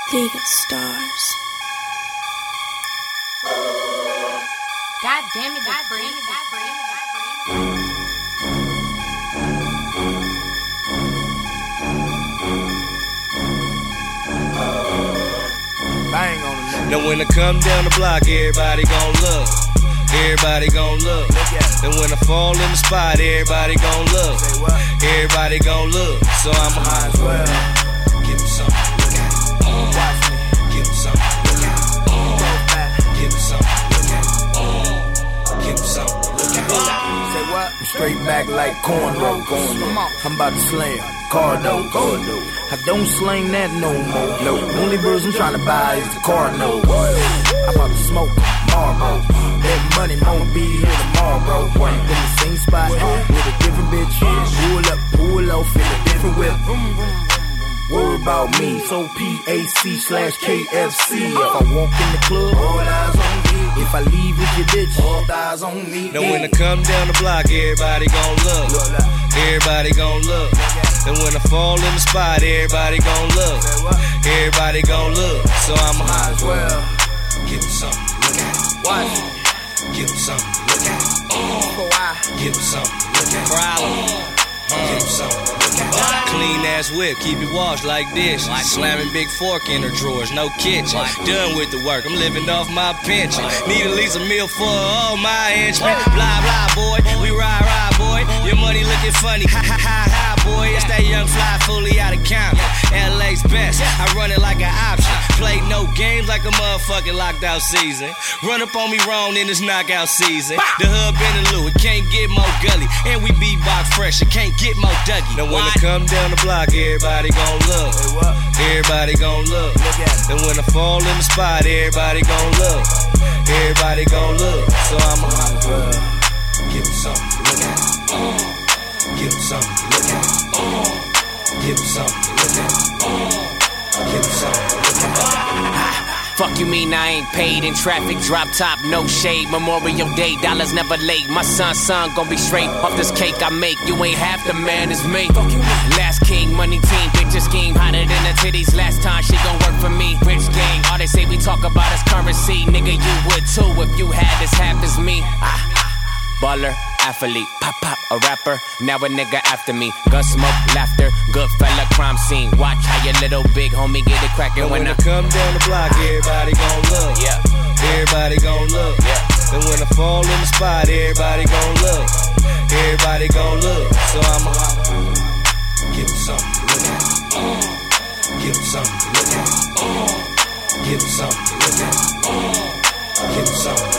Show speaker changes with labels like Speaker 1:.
Speaker 1: League of Stars.
Speaker 2: God damn it, God damn it, God damn it, God damn it.
Speaker 3: Bang on the
Speaker 4: Now when I come down the block, everybody gon' look. Everybody gon' look. And when I fall in the spot, everybody gon' look. Everybody gon' look. So I'ma
Speaker 3: might as well
Speaker 4: give him something to look at.
Speaker 3: watch me.
Speaker 4: Give him something to look at.
Speaker 3: Go back.
Speaker 4: Give him something to look at. Give him something to look at.
Speaker 3: Say what? I'm straight back like cornrows. I'm about to slam Cardo. I don't slang that no more. No, only birds I'm trying to buy is the Cardinals. I'm about to smoke Marlboro. That money won't be here tomorrow, bro. In the same spot with a different bitch. Pull up, pull off in a different whip. Worry about me, so PAC/KFC. If I walk in the club, all eyes on me. If I leave with your bitch, all eyes on me.
Speaker 4: Now when I come down the block, everybody gon' look. Everybody gon' look. And when I fall in the spot, everybody gon' look. Everybody gon' look. So I'ma
Speaker 3: might as well
Speaker 4: give him something to look at.
Speaker 3: watch.
Speaker 4: Give him something to look at.
Speaker 3: For why?
Speaker 4: Give him something to look at. Problem. Give him something to look at. Clean ass whip, keep it washed like dishes. Slamming big fork in her drawers, no kitchen. Done with the work, I'm living off my pension. Need at least a meal for all my henchmen. Blah blah boy, we ride boy. Your money looking funny, ha ha ha ha boy. It's that young fly fully out of Compton. LA's best, I run it like an option. Play no games like a motherfucking locked out season. Run up on me wrong in this knockout season. The hood been a Lou, it can't get more gully. And we beatbox fresh, it can't get more Dougie. Now when I come down the block, everybody gon' look. Everybody gon' look. And when I fall in the spot, everybody gon' look. Everybody gon' look. So I'ma give him something to look at. Give him something to look at. Give him something to look at. Give him something to look at.
Speaker 5: Fuck you mean I ain't paid in traffic, drop top, no shade. Memorial Day, dollars never late. My son gon' be straight off this cake I make. You ain't half the man as me. Last king, money team, bitch scheme hotter than the titties. Last time she gon' work for me. Rich gang, all they say we talk about is currency. Nigga, you would too if you had as half as me. Baller, athlete, pop, a rapper, now a nigga after me. Gun smoke, laughter, good fella, crime scene. Watch how your little big homie get it crackin' when I
Speaker 4: come down the block, everybody gon' look.
Speaker 5: Yeah.
Speaker 4: Everybody gon' look.
Speaker 5: Yeah.
Speaker 4: And when I fall in the spot, everybody gon' look. Everybody gon' look. So I'ma give him something to look at. Give him something to look at. Give him something to look at. Give him something.